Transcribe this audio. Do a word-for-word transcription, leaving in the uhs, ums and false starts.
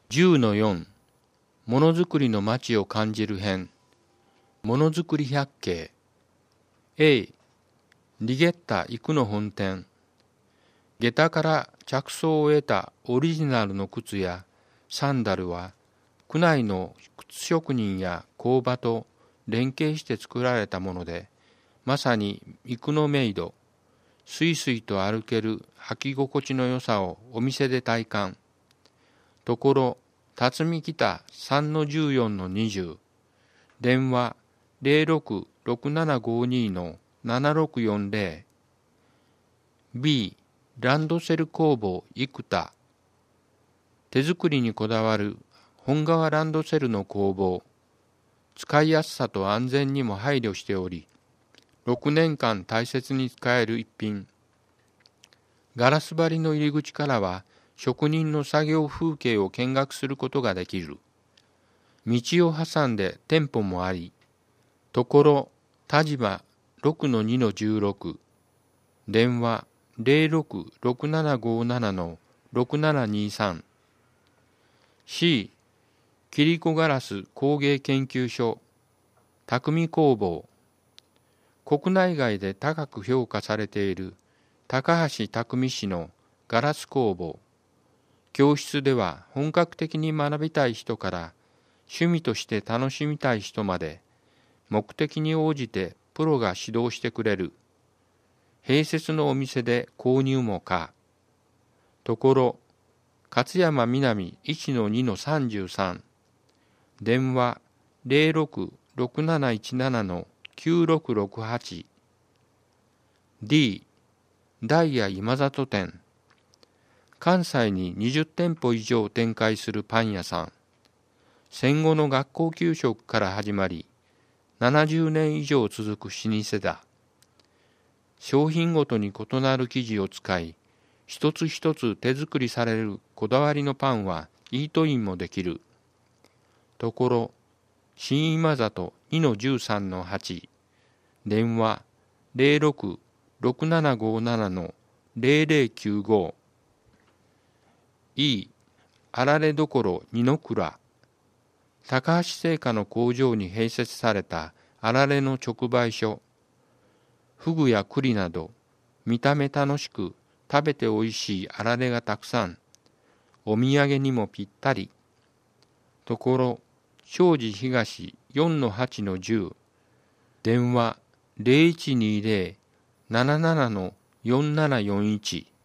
じゅうのよん、ものづくりの街を感じる編。ものづくり百景。A、リゲッタ行くの本店。下駄から着想を得たオリジナルの靴やサンダルは、区内の靴職人や工場と連携して作られたもので、まさに行くのメイド、すいすいと歩ける履き心地の良さをお店で体感。ところ、辰巳北 さんのじゅうよんのにじゅう、電話 ゼロろくろくななごに のななろくよんゼロ。 B、ランドセル工房生田。手作りにこだわる本革ランドセルの工房。使いやすさと安全にも配慮しており、ろくねんかん大切に使える一品。ガラス張りの入り口からは、職人の作業風景を見学することができる。道を挟んで店舗もあり、ところ田島 ろくのにのじゅうろく、電話 ゼロろくろくななごななのろくななにさん。C、切子ガラス工芸研究所匠工房。国内外で高く評価されている高橋匠氏のガラス工房。教室では本格的に学びたい人から趣味として楽しみたい人まで、目的に応じてプロが指導してくれる。併設のお店で購入も可。ところ、勝山南 いちのにのさんじゅうさん、電話 ゼロろくろくなないちななのきゅうろくろくはち。D、ダイヤ今里店。関西ににじゅってんぽ以上展開するパン屋さん。戦後の学校給食から始まり、ななじゅうねん以上続く老舗だ。商品ごとに異なる生地を使い、一つ一つ手作りされるこだわりのパンはイートインもできる。ところ、新今里 にのじゅうさんのはち、電話 ゼロろくろくななごななのゼロゼロきゅうご。E、あられどころ二の蔵。高橋製菓の工場に併設されたあられの直売所。フグや栗など、見た目楽しく食べておいしいあられがたくさん。お土産にもぴったり。ところ、庄司東 よんのはちのじゅう。電話 ゼロいちにゼロ なななのよんななよんいち。